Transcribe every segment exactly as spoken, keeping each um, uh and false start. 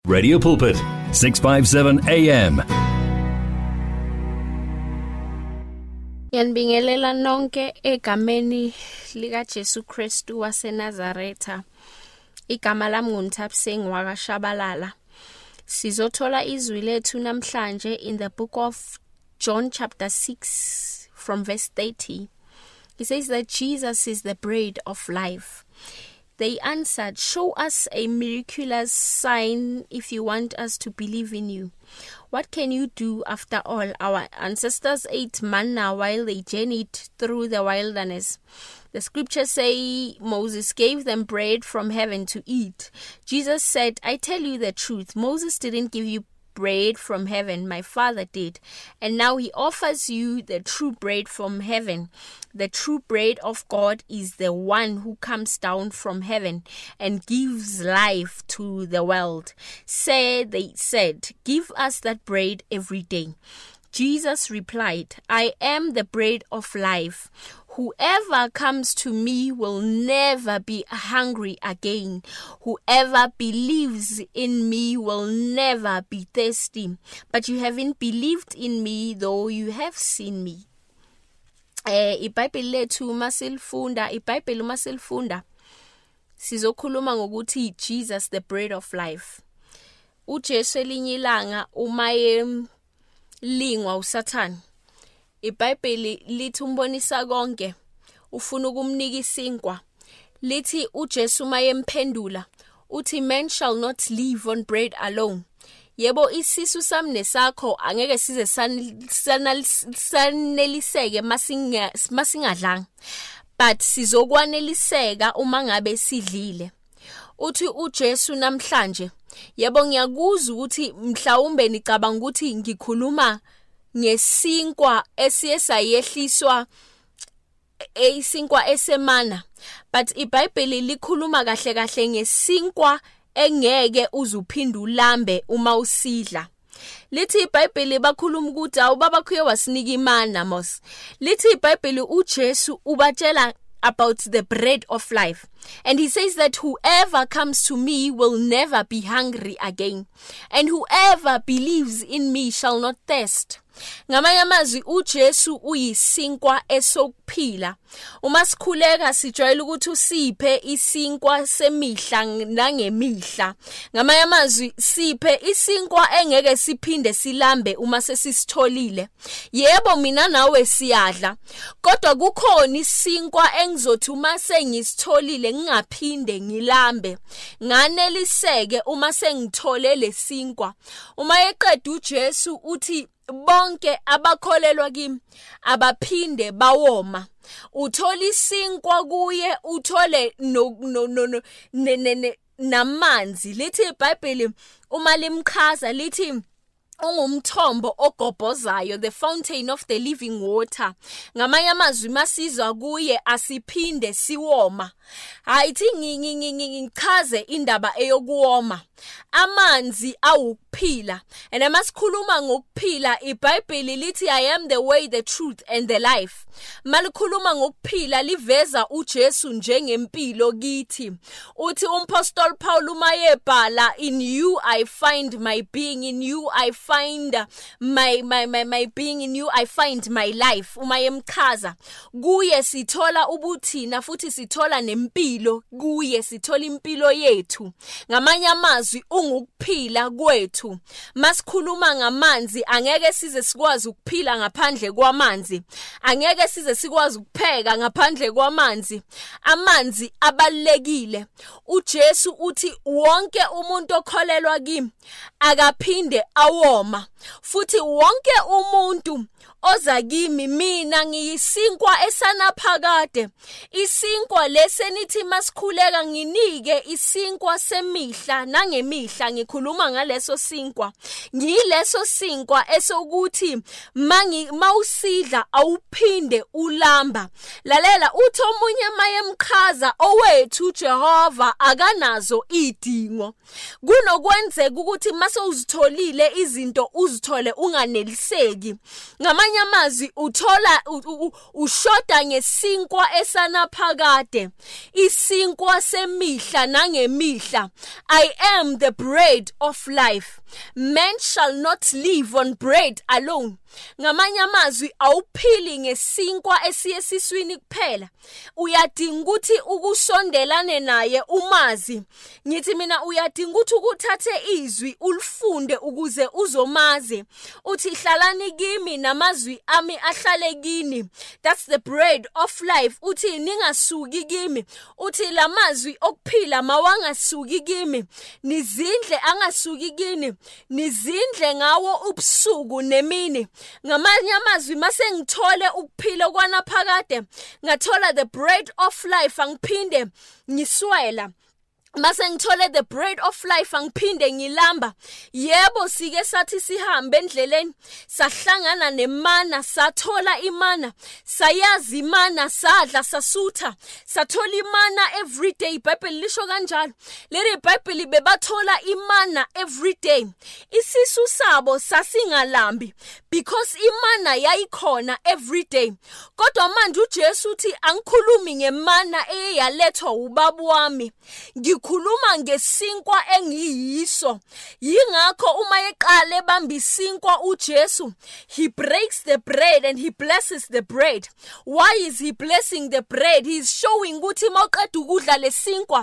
Radio Pulpit, six fifty-seven A M. Yanibingelela nonke egameni lika Jesu Kristu waseNazaretha. Igama lami nguNthapseng wakashabalala. Sizothola izwi lethu namhlanje in the book of John chapter six from verse thirty. He says that Jesus is the bread of life. They answered, "Show us a miraculous sign if you want us to believe in you. What can you do? After all, our ancestors ate manna while they journeyed through the wilderness." The scriptures say Moses gave them bread from heaven to eat. Jesus said, "I tell you the truth, Moses didn't give you bread from heaven, my Father did. And now he offers you the true bread from heaven. The true bread of God is the one who comes down from heaven and gives life to the world." Say, they said, "Give us that bread every day." Jesus replied, "I am the bread of life. Whoever comes to me will never be hungry again. Whoever believes in me will never be thirsty. But you haven't believed in me, though you have seen me." Eh, iBhayibheli lethu masilifunda, iBhayibheli masilifunda. Sizokhuluma ngokuthi Jesus the bread of life. uJesu elinye ilanga umaye lingwa uSathane. iBhayibheli lithi umbonisa konke, ufuna ukumnika isinkwa. Lithi uJesu maye emphendula, uthi man shall not live on bread alone. Yebo isisu sami nesakho angeke size saneliseke masinga masingadlanga, but sizokwaneliseka uma ngabe sidlile. Uthi uJesu namhlanje, yebo ngiyakuzwa ukuthi mhlawumbe nicabanga ukuthi ngikhuluma ngesinkwa esiyesayehliswa isinkwa esemana, but iBhayibheli likhuluma kahle kahle ngesinkwa engeke uzuphinde ulambe uma usidla. Lithi iBhayibheli bakhuluma ukuthi awubaba kuye wasinika imana mos. Lithi iBhayibheli uJesu ubatshela about the bread of life, and he says that whoever comes to me will never be hungry again, and whoever believes in me shall not thirst. Ngamanye amazwi uJesu uyisinkwa esokuphila. Uma sikhuleka sijwayele ukuthi usiphe isinkwa semihla nangemihla. Ngamanye amazwi siphe isinkwa engeke siphinde silambe uma sesisitholile. Yebo mina nawe siyadla, kodwa kukhona isinkwa engizothi uma sengisitholile ngingaphinde ngilambe. Nganeliseke uma sengithole lesinkwa. Uma eqeda uJesu uthi bonke abakholelwa kimi abaphinde bawoma. Uthola isinkwa kuye, uthole no no no namanzi. Lithi iBhayibheli uma limchaza lithi ungumthombo ogobhozayo, the fountain of the living water. Ngamanye amazwi masizwa kuye asiphinde siwoma. Hayithi ngichaze indaba eyokuwoma. Amanzi awukuphila. And amasikhuluma ngokuphila, iBhayibheli lithi I am the way, the truth and the life. Malikhuluma ngokuphila liveza uJesu njengempilo kithi. Uthi umpostoli Paul umayebhala, in you I find my being, in you I find my my my my being, in you I find my life. Umayemchaza kuye sithola ubuthina futhi sithola nempilo, kuye sithola impilo yethu. Ngamanye amazwi ungukuphila kwethu. Masikhuluma ngamanzi angeke size sikwazi ukuphila ngaphandle kwamanzi. Angeke size sikwazi ukupheka ngaphandle kwamanzi. Amanzi abalekile. uJesu uthi wonke umuntu okholelwa kimi akaphinde awoma. Futhi wonke umuntu oza kimi mina ngiyisinkwa esanaphakade. Isinkwa lesenithi masikhuleka nginike isinkwa semihla nangemihla. Ngikhuluma ngaleso sinkwa. Ngileso sinkwa esokuthi mangi mawusidla awuphinde ulamba. Lalela uthi omunye mayemchaza owethu Jehova akanazo idingo. Kunokwenzeka ukuthi mase uzitholile izinto uzithole unganeliseki. Ngamanye ngamanye amazwi uthola ushoda ngesinkwa esanaphakade, isinkwa semihla nangemihla. I am the bread of life. Man shall not live on bread alone. Ngamanye amazwi awuphili ngesinkwa esiye siswini kuphela. Uyadinga ukuthi ukusondelane naye umazi. Ngithi mina uyadinga ukuthi ukuthathe izwi ulifunde ukuze uzomazi. Uthi hlalani kimi namazwi ami ahlale kini. That's the bread of life. Uthi ningasuki kimi. Uthi lamazwi okuphila mawangasuki kimi. Nizindle angasuki kini. Nizindle ngawo ubusuku nemini. Ngamanye amazwi mase ngithole ukuphila kwanaphakade, ngathola the bread of life, angiphinde ngiswela. Mase ngithole the bread of life, angiphinde ngilamba. Yebo sike sathi sihambe endleleni sahlangana nemana, sathola imana, sayazi imana, sadla sasutha, sathola imana every day. iBhayibheli lisho kanjalo. Leli iBhayibheli bebathola imana every day. Isisu sabo sasingalambi because imana yayikhona every day. Kodwa manje uJesu uthi angikhulumi ngemana eyalethwa ubaba wami, ngikhuluma ngesinkwa engiyiso. Yingakho uma eqale bamba isinkwa uJesu, he breaks the bread and he blesses the bread. Why is he blessing the bread? He's showing ukuthi mawuqeda ukudla lesinkwa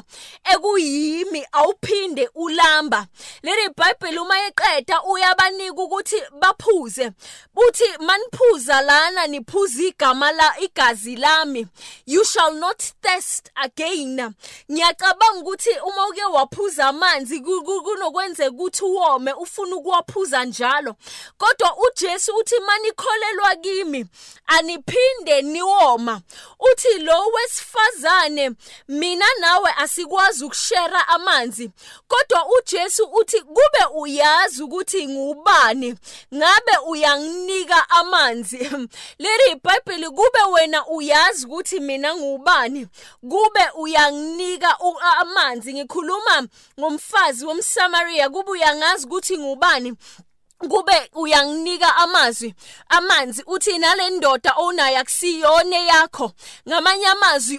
ekuyimi awuphinde ulamba. Leli iBhayibheli uma eqeda uyabanika ukuthi baphuze. Uthi maniphuza lana niphuza igama la igazi lami. You shall not thirst again. Ngiyacabanga ukuthi uma uke waphuza amanzi kunokwenza ukuthi uwome ufuna ukuwaphuza njalo. Kodwa uJesu uthi manikholelwa kimi aniphinde niwoma. Uthi lo wesifazane mina nawe asikwazi ukushare amanzi. Kodwa uJesu uthi kube uyazi ukuthi ngubani ngabe uyanginika amanzi. Leli iBhayibheli kube wena uyazi ukuthi mina ngubani, kube uyanginika amanzi. Ngikhuluma ngomfazi womSamaria, kube uyangazi ukuthi ngubani, kube uyanginika amazwi amanzi. Uthi nale ndoda onayo akusiyone yakho. Ngamanye amazwi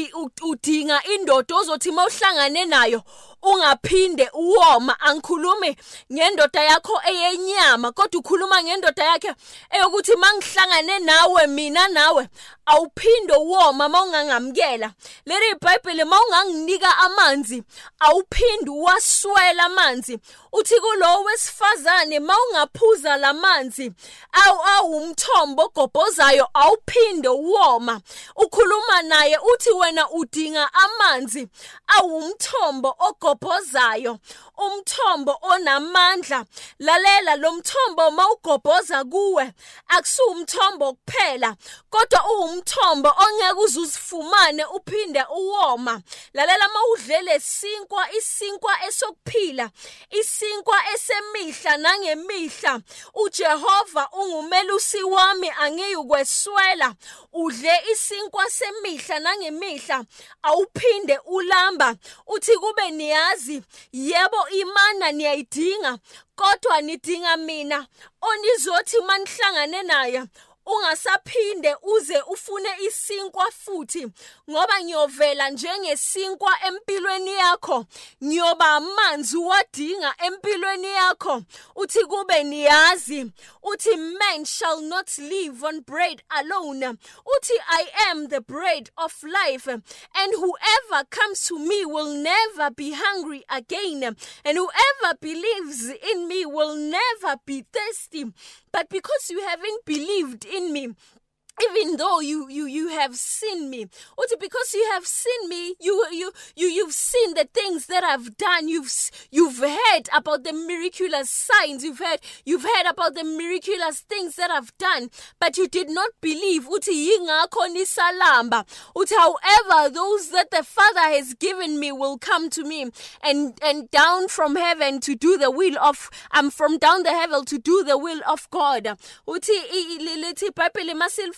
udinga indoda ozothi mawuhlangane nayo ungaphinde uwoma. Angikhulumi ngendoda yakho eyenyama, kodwa ukhuluma ngendoda yakhe eyokuthi mangihlangane nawe mina nawe awuphinde uwoma mawungangamkela. Leli iBhayibheli mawunganginika amanzi awuphinde uwaswela amanzi. Uthi kulo wesifazane mawungaphuza lamanzi awu awumthombo ogobhozayo awuphinde uwoma. Ukhuluma naye uthi wena udinga amanzi awumthombo ogobhozayo, umthombo onamandla. Lalela lo mthombo mawugobhoza kuwe akusumthombo kuphela, kodwa uwumthombo ongeke uzusifumane uphinde uwoma. Lalela mawudlele sinkwa, isinkwa esokuphila, isinkwa esemihla nangemihla. uJehova ungumelusi wami angiyukweswela. Udle isinkwa semihla nangemihla awuphinde ulamba. Uthi kube niyazi yebo imana niyayidinga, kodwa nidinga mina onizothi manihlangane naye ungasaphinde uze ufune isinkwa futhi, ngoba ngiyovela njengesinkwa empilweni yakho, ngiyoba amanzi wadinga empilweni yakho. Uthi kube niyazi, uthi man shall not live on bread alone. Uthi I am the bread of life, and whoever comes to me will never be hungry again, and whoever believes in me will never be thirsty. But because you haven't believed in me, even though you you you have seen me, or because you have seen me, you you you you've seen the things that I've done. You've you've heard about the miraculous signs. You've heard you've heard about the miraculous things that I've done, but you did not believe. Uthi yingakho nisalamba. Uthi however those that the Father has given me will come to me, and and down from heaven to do the will of I'm from down the heaven to do the will of God. Uthi lithi Bible masil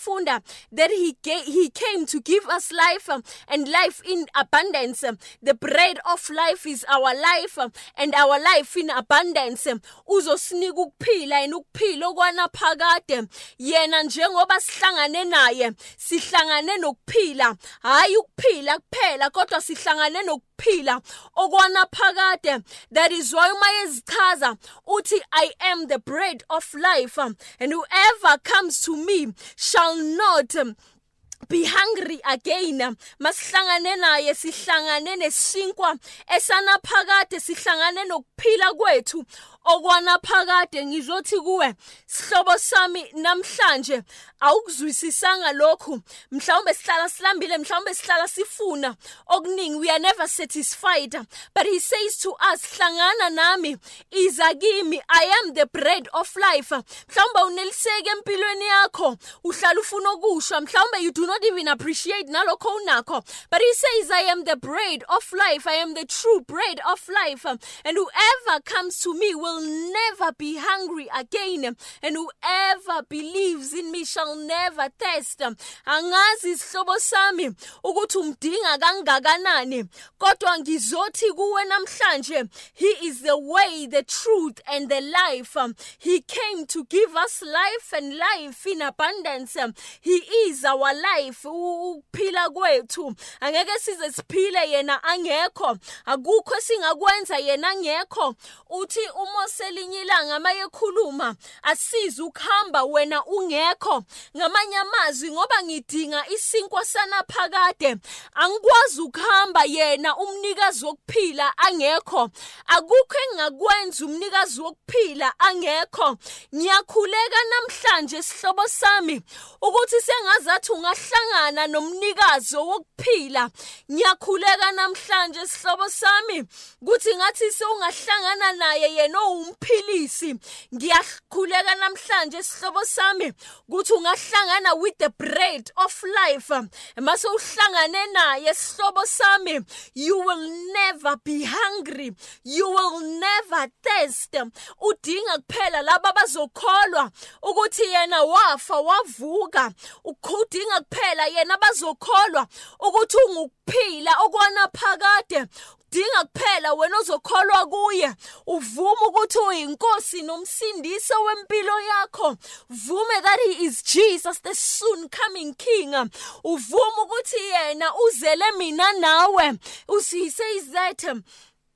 siyafunda that he gave, he came to give us life um, and life in abundance. Um, the bread of life is our life um, and our life in abundance. Um, uzosinika ukuphila and ukuphila okwanaphakade. Yena njengoba sihlangane naye sihlangane nokuphila, hayi ukuphila kuphela kodwa sihlangane nokuphila okwanaphakade. That is why umayezichaza uthi I am the bread of life um, and whoever comes to me shall not um, be hungry again. Masihlangane naye sihlangane nesinkwa esanaphakade, sihlangane nokuphila kwethu okwanaphakade. Ngizothi kuwe sihlobo sami namhlanje awukuzwisisanga lokhu, mhlawumbe sihlala silambile, mhlawumbe sihlala sifuna okuningi, we are never satisfied, but he says to us hlangana nami, iza kimi, I am the bread of life. Mhlawumbe uneliseke empilweni yakho, uhlala ufuna okusha, mhlawumbe you do not even appreciate nalokho unakho, but he says I am the bread of life, I am the true bread of life, and whoever comes to me will never be hungry again, and whoever believes in me shall never thirst. Angazi isihlobo sami ukuthi umdinga kangakanani, kodwa ngizothi kuwe namhlanje, he is the way, the truth and the life. He came to give us life and life in abundance. He is our life. Ukuphila kwethu angeke size siphile yena angekho, akukho singakwenza yena angekho. Uthi uMose linye ilanga mayekhuluma asiza ukuhamba wena ungekho. Ngamanye amazwi, ngoba ngidinga isinkwa sanaphakade, angikwazi ukuhamba yena umnikazi wokuphila angekho. Akukho engakwenza umnikazi wokuphila angekho. Ngiyakhuleka namhlanje sihlobo sami ukuthi sengazathi ungahlangana nomnikazi wokuphila. Ngiyakhuleka namhlanje sihlobo sami ukuthi ngathi seungahlangana naye yena umphilisi. Ngiyakhuleka namhlanje sihlobo sami ukuthi ungahlangana with the bread of life. Mase uhlangane naye sihlobo sami, you will never be hungry, you will never thirst. Udinga kuphela laba bazokholwa ukuthi yena wafa wavuka. Udinga kuphela yena bazokholwa ukuthi ungukuphila okwanaphakade. Dinga kuphela wena ozokholwa kuye, uvuma ukuthi uyinkosi nomsindisi wempilo yakho, vume that he is Jesus, the soon coming king. Uvuma ukuthi yena uzele mina nawe. He says that um,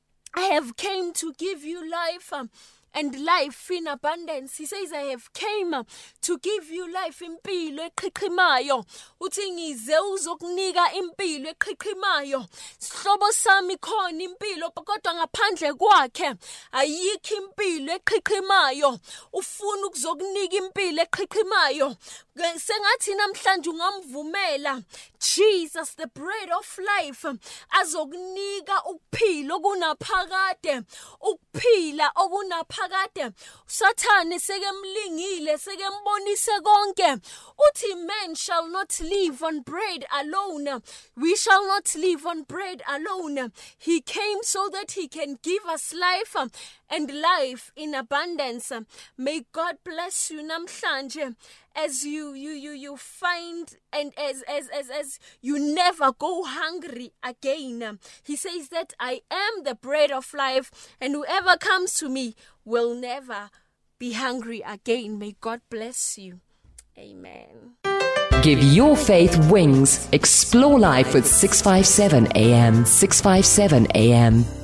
I have came to give you life um, and life in abundance. He says I have came uh, to give you life, impilo eqhiqimayo. Uthi ngize uzokunika impilo eqhiqimayo. Sihlobo sami khona impilo kodwa ngaphandle kwakhe ayikho impilo eqhiqimayo. Ufuna ukuzokunika impilo eqhiqimayo. Sengathi namhlanje ungamvumela Jesus, the bread of life, azokunika ukuphila okunaphakade, ukuphila okunaphakade. Sathane sekemlingile, sekembonise konke. Uthi man shall not live on bread alone. We shall not live on bread alone. He came so that he can give us life and life in abundance. May God bless you namhlanje as you you you you find and as as as as you never go hungry again. He says that I am the bread of life, and whoever comes to me will never be hungry again. May God bless you. Amen. Give your faith wings. Explore life with six fifty-seven A M. six fifty-seven A M.